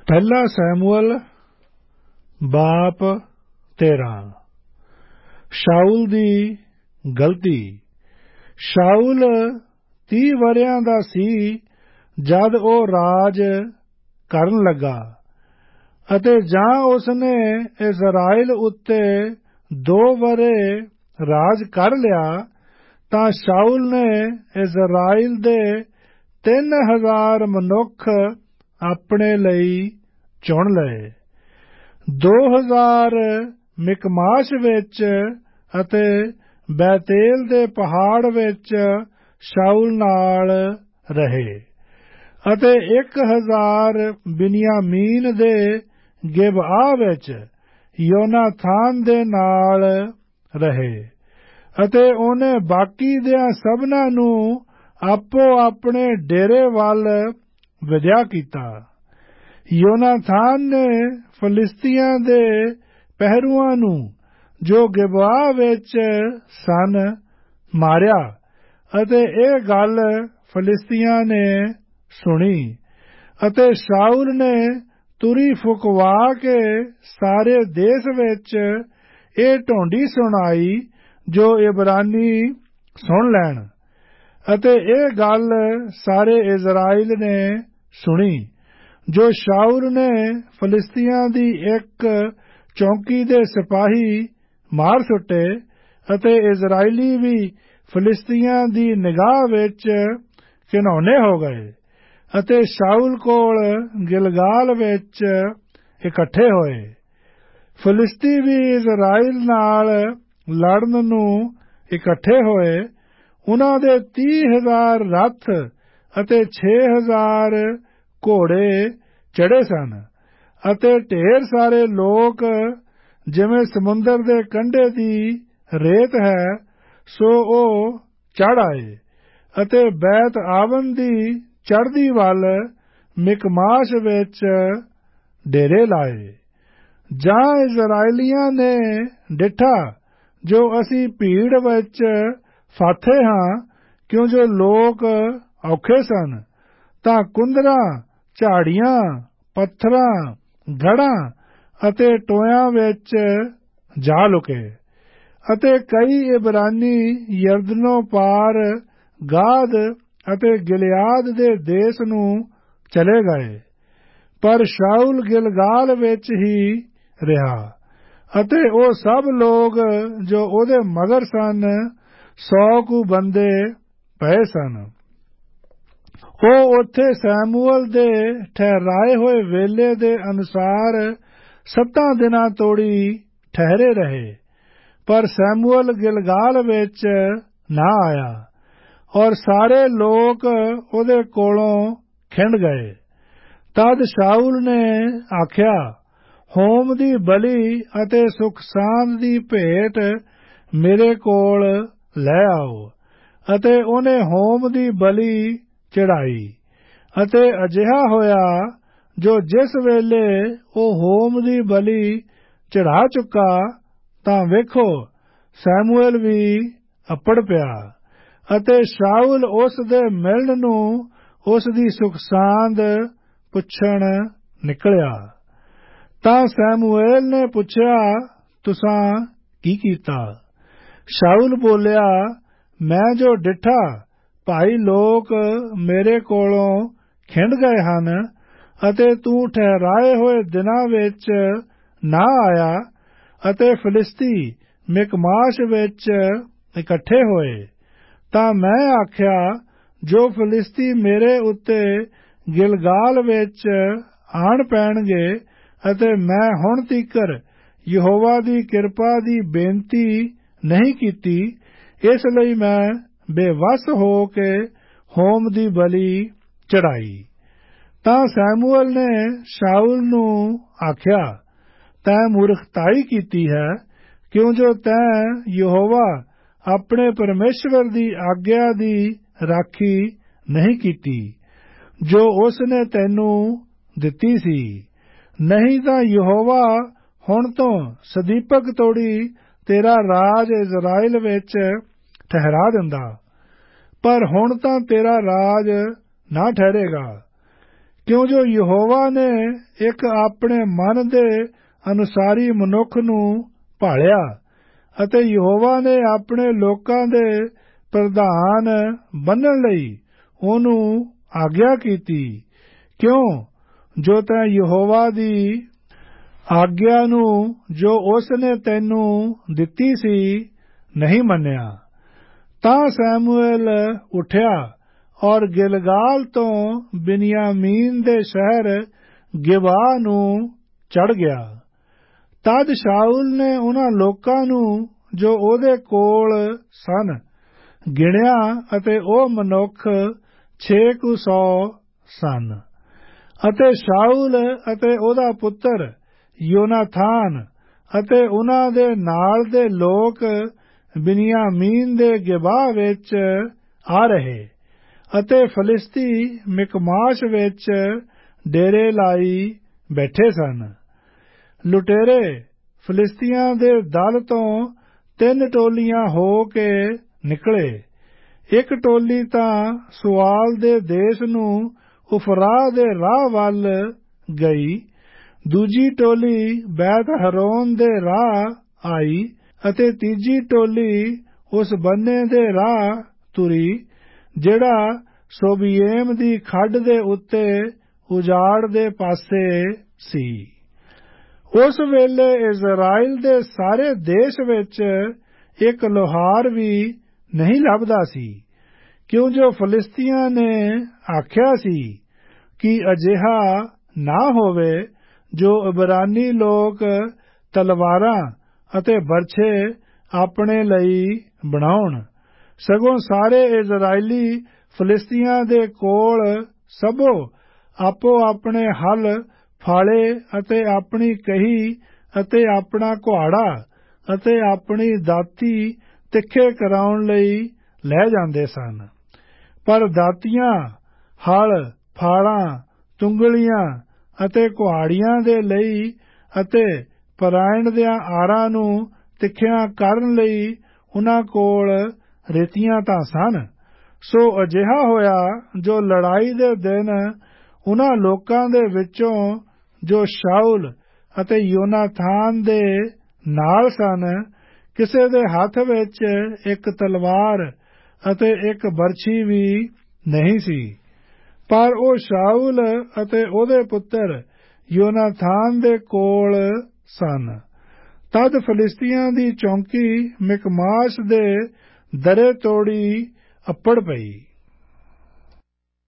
ਪਹਿਲਾ ਸੈਮੂਅਲ ਬਾਪ 13। ਸ਼ਾਊਲ ਦੀ ਗਲਤੀ। ਸ਼ਾਊਲ 30 ਵਰ੍ਹਿਆਂ ਦਾ ਸੀ ਜਦ ਉਹ ਰਾਜ ਕਰਨ ਲੱਗਾ ਅਤੇ ਜਾਂ ਉਸਨੇ ਇਜ਼ਰਾਈਲ ਉੱਤੇ 2 ਵਰ੍ਹੇ ਰਾਜ ਕਰ ਲਿਆ ਤਾਂ ਸ਼ਾਊਲ ਨੇ ਇਜ਼ਰਾਈਲ ਦੇ 3000 ਮਨੁੱਖ ਆਪਣੇ ਲਈ ਚੁਣ ਲਏ। 2000 ਮਿਕਮਾਸ਼ ਵਿੱਚ ਅਤੇ ਬੈਤੇਲ ਦੇ ਪਹਾੜ ਵਿੱਚ ਸ਼ਾਊਲ ਨਾਲ ਰਹੇ ਅਤੇ 1000 ਬਿਨਯਾਮੀਨ ਦੇ ਗਿਬਆ ਵਿੱਚ ਯੋਨਾਥਾਨ ਦੇ ਨਾਲ ਰਹੇ ਅਤੇ ਉਹਨੇ ਬਾਕੀ ਦਿਆਂ ਸਭਨਾਂ ਨੂੰ ਆਪੋ ਆਪਣੇ ਡੇਰੇ ਵੱਲ ਵਿਦਿਆ ਕੀਤਾ। ਯੋਨਾਥਾਨ ਨੇ ਫਲਿਸਤੀਆਂ ਦੇ ਪਹਿਰੂਆਂ ਨੂੰ ਜੋ ਗਿਬਆ ਵਿੱਚ ਸਨ ਮਾਰਿਆ ਅਤੇ ਇਹ ਗੱਲ ਫਲਿਸਤੀਆਂ ਨੇ ਸੁਣੀ ਅਤੇ ਸ਼ਾਊਲ ਨੇ ਤੁਰੀ ਫੁਕਵਾ ਕੇ ਸਾਰੇ ਦੇਸ਼ ਵਿੱਚ ਇਹ ਢੋਂਡੀ ਸੁਣਾਈ ਜੋ ਇਬਰਾਨੀ ਸੁਣ ਲੈਣ ਅਤੇ ਇਹ ਗੱਲ ਸਾਰੇ ਇਜ਼ਰਾਈਲ ਨੇ ਸੁਣੀ ਜੋ ਸ਼ਾਊਲ ਨੇ ਫਲਿਸਤੀਆਂ ਦੀ ਇੱਕ ਚੌਂਕੀ ਦੇ ਸਿਪਾਹੀ ਮਾਰ ਸੁੱਟੇ ਅਤੇ ਇਜ਼ਰਾਈਲੀ ਵੀ ਫਲਿਸਤੀਆਂ ਦੀ ਨਿਗਾਹ ਵਿੱਚ ਘਿਨੌਨੇ ਹੋ ਗਏ ਅਤੇ ਸ਼ਾਊਲ ਕੋਲ ਗਿਲਗਾਲ ਵਿੱਚ ਇਕੱਠੇ ਹੋਏ। ਫਲਿਸਤੀ ਵੀ ਇਜ਼ਰਾਈਲ ਨਾਲ ਲੜਨ ਨੂੰ ਇਕੱਠੇ ਹੋਏ। ਉਨ੍ਹਾਂ ਦੇ 30,000 ਰੱਥ ਅਤੇ 6,000 ਘੋੜੇ ਚੜ੍ਹੇ ਸਨ ਅਤੇ ਢੇਰ ਸਾਰੇ ਲੋਕ ਜਿਵੇਂ ਸਮੁੰਦਰ ਦੇ ਕੰਢੇ ਦੀ ਰੇਤ ਹੈ ਸੋ ਉਹ ਚੜ੍ਹ ਆਏ ਅਤੇ ਬੈਤ ਆਵਨ ਦੀ ਚੜ੍ਹਦੀ ਵੱਲ ਮਿਕਮਾਸ਼ ਵਿੱਚ ਡੇਰੇ ਲਾਏ। ਜਾਂ ਇਜ਼ਰਾਈਲੀਆਂ ਨੇ ਡਿੱਠਾ ਜੋ ਅਸੀਂ ਭੀੜ ਵਿੱਚ ਫਾਥੇ ਹਾਂ ਕਿਉਂ ਜੋ ਲੋਕ ਔਖੇ ਸਨ ਤਾਂ ਕੁੰਦਰਾਂ ਝਾੜੀਆਂ ਪੱਥਰਾਂ ਗੜ੍ਹਾਂ ਅਤੇ ਟੋਇਆਂ ਵਿੱਚ ਜਾ ਲੁਕੇ ਅਤੇ ਕਈ ਇਬਰਾਨੀ ਯਰਦਨੋਂ ਪਾਰ ਗਾਦ ਅਤੇ ਗਿਲਿਆਦ ਦੇ ਦੇਸ਼ ਨੂੰ ਚਲੇ ਗਏ ਪਰ ਸ਼ਾਊਲ ਗਿਲਗਾਲ ਵਿੱਚ ਹੀ ਰਿਹਾ ਅਤੇ ਉਹ ਸਭ ਲੋਕ ਜੋ ਉਹਦੇ ਮਗਰ ਸਨ 100 ਕੁ ਬੰਦੇ ਪਏ ਸਨ। ਉਹ ਉੱਥੇ ਸੈਮੂਅਲ ਦੇ ਠਹਿਰਾਏ ਹੋਏ ਵੇਲੇ ਦੇ ਅਨੁਸਾਰ 7 ਦਿਨਾਂ ਤੋੜੀ ਠਹਿਰੇ ਰਹੇ ਪਰ ਸੈਮੂਅਲ ਗਿਲਗਾਲ ਵਿੱਚ ਨਾ ਆਇਆ ਔਰ ਸਾਰੇ ਲੋਕ ਉਹਦੇ ਕੋਲੋਂ ਖਿੰਡ ਗਏ। ਤਦ ਸ਼ਾਊਲ ਨੇ ਆਖਿਆ ਹੋਮ ਦੀ ਬਲੀ ਅਤੇ ਸੁਖਸਾਂਦ ਦੀ ਭੇਟ ਮੇਰੇ ਕੋਲ ਲੈ ਆਓ ਅਤੇ ਉਹਨੇ ਹੋਮ ਦੀ ਬਲੀ ਚੜ੍ਹਾਈ ਅਤੇ ਅਜਿਹਾ ਹੋਇਆ ਜੋ ਜਿਸ ਵੇਲੇ ਉਹ ਹੋਮ ਦੀ ਬਲੀ ਚੜ੍ਹਾ ਚੁੱਕਾ ਤਾਂ ਵੇਖੋ ਸੈਮੂਅਲ ਵੀ ਅੱਪੜ ਪਿਆ ਅਤੇ ਸ਼ਾਊਲ ਉਸ ਦੇ ਮਿਲਣ ਨੂੰ ਉਸ ਦੀ ਸੁਖਸਾਂਦ ਪੁੱਛਣ ਨਿਕਲਿਆ ਤਾਂ ਸੈਮੂਅਲ ਨੇ ਪੁੱਛਿਆ ਤੁਸਾਂ ਕੀ ਕੀਤਾ? ਸ਼ਾਊਲ ਬੋਲਿਆ ਮੈਂ ਜੋ ਡਿੱਠਾ ਭਾਈ ਲੋਕ ਮੇਰੇ ਕੋਲੋਂ ਖਿੰਡ ਗਏ ਹਨ ਅਤੇ ਤੂੰ ਠਹਿਰਾਏ ਹੋਏ ਦਿਨਾਂ ਵਿੱਚ ਨਾ ਆਇਆ ਅਤੇ ਫਲਿਸਤੀ ਮਿਕਮਾਸ਼ ਵਿੱਚ ਇਕੱਠੇ ਹੋਏ ਤਾਂ ਮੈਂ ਆਖਿਆ ਜੋ ਫਲਿਸਤੀ ਮੇਰੇ ਉੱਤੇ ਗਿਲਗਾਲ ਵਿੱਚ ਆਣ ਪੈਣਗੇ ਅਤੇ ਮੈਂ ਹੁਣ ਤੀਕਰ ਯਹੋਵਾ ਦੀ ਕਿਰਪਾ ਦੀ ਬੇਨਤੀ ਨਹੀਂ ਕੀਤੀ ਇਸ ਲਈ ਮੈਂ ਬੇਵੱਸ ਹੋ ਕੇ ਹੋਮ ਦੀ ਬਲੀ ਚੜ੍ਹਾਈ। ਤਾਂ ਸੈਮੂਅਲ ਨੇ ਸ਼ਾਊਲ ਨੂੰ ਆਖਿਆ ਤੈਂ ਮੂਰਖਤਾਈ ਕੀਤੀ ਹੈ ਕਿਉਂ ਜੋ ਤੈਂ ਯਹੋਵਾ ਆਪਣੇ ਪਰਮੇਸ਼ਵਰ ਦੀ ਆਗਿਆ ਦੀ ਰਾਖੀ ਨਹੀਂ ਕੀਤੀ ਜੋ ਉਸ ਨੇ ਤੈਨੂੰ ਦਿੱਤੀ ਸੀ ਨਹੀਂ ਤਾਂ ਯਹੋਵਾ ਹੁਣ ਤੋਂ ਸਦੀਪਕ ਤੋੜੀ ਤੇਰਾ ਰਾਜ ਇਜ਼ਰਾਈਲ ਵਿੱਚ ਠਹਿਰਾ ਦਿੰਦਾ ਪਰ ਹੁਣ ਤਾਂ ਤੇਰਾ ਰਾਜ ਨਾ ਠਹਿਰੇਗਾ ਕਿਉਂ ਜੋ ਯਹੋਵਾ ਨੇ ਇੱਕ ਆਪਣੇ ਮਨ ਦੇ ਅਨੁਸਾਰੀ ਮਨੁੱਖ ਨੂੰ ਭਾਲਿਆ ਅਤੇ ਯਹੋਵਾ ਨੇ ਆਪਣੇ ਲੋਕਾਂ ਦੇ ਪ੍ਰਧਾਨ ਬੰਨ੍ਹਣ ਲਈ ਉਹਨੂੰ ਆਗਿਆ ਕੀਤੀ। ਕਿਉਂ ਜੋ ਤੈਂ ਯਹੋਵਾ ਦੀ ਆਗਿਆ ਨੂੰ ਜੋ ਉਸ ਨੇ ਤੈਨੂੰ ਦਿੱਤੀ ਸੀ ਨਹੀਂ ਮੰਨਿਆ। ਤਾਂ ਸੈਮੂਅਲ ਉੱਠਿਆ ਔਰ ਗਿਲਗਾਲ ਤੋਂ ਬਿਨਯਾਮੀਨ ਦੇ ਸ਼ਹਿਰ ਗਿਬਾ ਨੂੰ ਚੜ੍ਹ ਗਿਆ। ਤਦ ਸ਼ਾਊਲ ਨੇ ਉਹਨਾਂ ਲੋਕਾਂ ਨੂੰ ਜੋ ਉਹਦੇ ਕੋਲ ਸਨ ਗਿਣਿਆ ਅਤੇ ਉਹ ਮਨੁੱਖ 600 ਸਨ। ਅਤੇ ਸ਼ਾਊਲ ਅਤੇ ਉਹਦਾ ਪੁੱਤਰ ਯੋਨਾਥਾਨ ਅਤੇ ਉਹਨਾਂ ਦੇ ਨਾਲ ਦੇ ਲੋਕ ਬਿਨਯਾਮੀਨ ਦੇ ਗਿਬਾ ਵਿੱਚ ਆ ਰਹੇ ਅਤੇ ਫਲਿਸਤੀ ਮਿਕਮਾਸ਼ ਵਿੱਚ ਡੇਰੇ ਲਾਈ ਬੈਠੇ ਸਨ। ਲੁਟੇਰੇ ਫਲਿਸਤੀਆਂ ਦੇ ਦਲ ਤੋਂ 3 ਟੋਲੀਆਂ ਹੋ ਕੇ ਨਿਕਲੇ। ਇੱਕ ਟੋਲੀ ਤਾਂ ਸੁਆਲ ਦੇ ਦੇਸ਼ ਨੂੰ ਉਫਰਾ ਦੇ ਰਾਹ ਵੱਲ ਗਈ, ਦੂਜੀ ਟੋਲੀ ਬੈਤ ਹਰੋਨ ਦੇ ਰਾਹ ਆਈ ਅਤੇ ਤੀਜੀ ਟੋਲੀ ਉਸ ਬੰਨੇ ਦੇ ਰਾਹ ਤੁਰੀ ਜਿਹੜਾ ਸੋਬੀਏਮ ਦੀ ਖੱਡ ਦੇ ਉੱਤੇ ਉਜਾੜ ਦੇ ਪਾਸੇ ਸੀ। ਉਸ ਵੇਲੇ ਇਜ਼ਰਾਈਲ ਦੇ ਸਾਰੇ ਦੇਸ਼ ਵਿੱਚ ਇੱਕ ਲੋਹਾਰ ਵੀ ਨਹੀਂ ਲੱਭਦਾ ਸੀ, ਕਿਉਂ ਜੋ ਫਲਿਸਤੀਆਂ ਨੇ ਆਖਿਆ ਸੀ ਕਿ ਅਜਿਹਾ ਨਾ ਹੋਵੇ ਜੋ ਇਬਰਾਨੀ ਲੋਕ ਤਲਵਾਰਾਂ ਅਤੇ ਬਰਛੇ ਆਪਣੇ ਲਈ ਬਣਾਉਣ। ਸਗੋਂ ਸਾਰੇ ਇਜ਼ਰਾਈਲੀ ਫਲਿਸਤੀਆਂ ਦੇ ਕੋਲ ਸਭੋ ਆਪੋ ਆਪਣੇ ਹਲ ਫਾਲੇ ਅਤੇ ਆਪਣੀ ਕਹੀ ਅਤੇ ਆਪਣਾ ਕੁਹਾੜਾ ਅਤੇ ਆਪਣੀ ਦਾਤੀ ਤਿੱਖੇ ਕਰਾਉਣ ਲਈ ਲੈ ਜਾਂਦੇ ਸਨ। ਪਰ ਦਾਤੀਆਂ, ਹਲ, ਫਾਲਾਂ, ਤੁੰਗਲੀਆਂ ਅਤੇ ਕੁਹਾੜੀਆਂ ਦੇ ਲਈ ਅਤੇ ਪਰਾਇਣ ਦੀਆਂ ਆਰਾਂ ਨੂੰ ਤਿੱਖਿਆਂ ਕਰਨ ਲਈ ਉਹਨਾਂ ਕੋਲ ਰੇਤੀਆਂ ਤਾਂ ਸਨ। ਸੋ ਅਜਿਹਾ ਹੋਇਆ ਜੋ ਲੜਾਈ ਦੇ ਦਿਨ ਉਹਨਾਂ ਲੋਕਾਂ ਦੇ ਵਿੱਚੋਂ ਜੋ ਸ਼ਾਊਲ ਅਤੇ ਯੋਨਾਥਾਨ ਦੇ ਨਾਲ ਸਨ ਕਿਸੇ ਦੇ ਹੱਥ ਵਿੱਚ ਇੱਕ ਤਲਵਾਰ ਅਤੇ ਇੱਕ ਬਰਛੀ ਵੀ ਨਹੀਂ ਸੀ, ਪਰ ਉਹ ਸ਼ਾਊਲ ਅਤੇ ਉਹਦੇ ਪੁੱਤਰ ਯੋਨਾਥਾਨ ਦੇ ਕੋਲ ਸਨ। ਤਦ ਫਲਿਸਤੀਆਂ ਦੀ ਚੌਂਕੀ ਮਿਕਮਾਸ਼ ਦੇ ਦਰੇ ਤੋੜੀ ਅੱਪੜ ਪਈ।